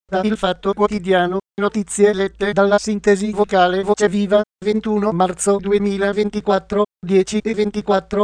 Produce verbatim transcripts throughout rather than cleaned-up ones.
da Il Fatto Quotidiano, notizie lette dalla sintesi vocale Voce Viva, ventuno marzo duemilaventiquattro, dieci e ventiquattro.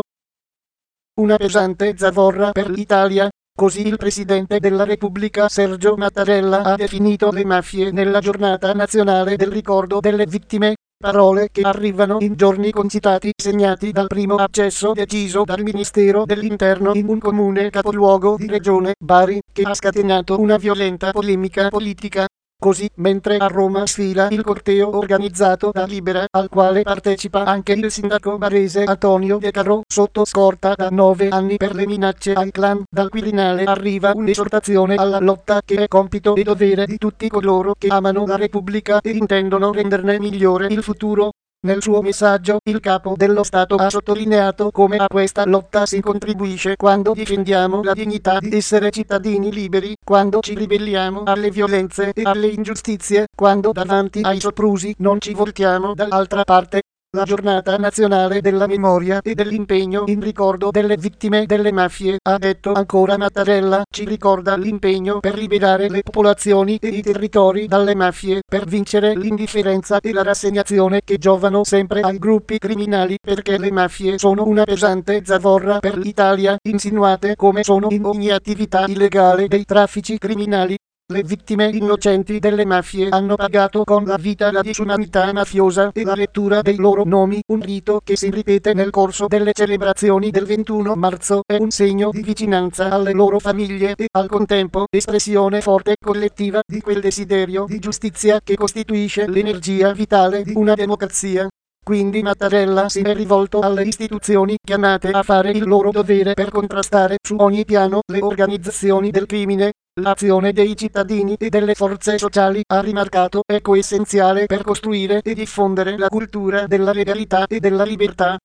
Una pesante zavorra per l'Italia, così il Presidente della Repubblica Sergio Mattarella ha definito le mafie nella giornata nazionale del ricordo delle vittime, parole che arrivano in giorni concitati segnati dal primo accesso deciso dal Ministero dell'Interno in un comune capoluogo di regione, Bari, che ha scatenato una violenta polemica politica. Così, mentre a Roma sfila il corteo organizzato da Libera, al quale partecipa anche il sindaco barese Antonio De Carò, sotto scorta da nove anni per le minacce al clan, dal Quirinale arriva un'esortazione alla lotta che è compito e dovere di tutti coloro che amano la Repubblica e intendono renderne migliore il futuro. Nel suo messaggio, il capo dello Stato ha sottolineato come a questa lotta si contribuisce quando difendiamo la dignità di essere cittadini liberi, quando ci ribelliamo alle violenze e alle ingiustizie, quando davanti ai soprusi non ci voltiamo dall'altra parte. La giornata nazionale della memoria e dell'impegno in ricordo delle vittime delle mafie, ha detto ancora Mattarella, ci ricorda l'impegno per liberare le popolazioni e i territori dalle mafie, per vincere l'indifferenza e la rassegnazione che giovano sempre ai gruppi criminali, perché le mafie sono una pesante zavorra per l'Italia, insinuate come sono in ogni attività illegale dei traffici criminali. Le vittime innocenti delle mafie hanno pagato con la vita la disumanità mafiosa e la lettura dei loro nomi, un rito che si ripete nel corso delle celebrazioni del ventuno marzo, è un segno di vicinanza alle loro famiglie e al contempo espressione forte collettiva di quel desiderio di giustizia che costituisce l'energia vitale di una democrazia. Quindi Mattarella si è rivolto alle istituzioni chiamate a fare il loro dovere per contrastare su ogni piano le organizzazioni del crimine. L'azione dei cittadini e delle forze sociali, ha rimarcato, è coessenziale per costruire e diffondere la cultura della legalità e della libertà.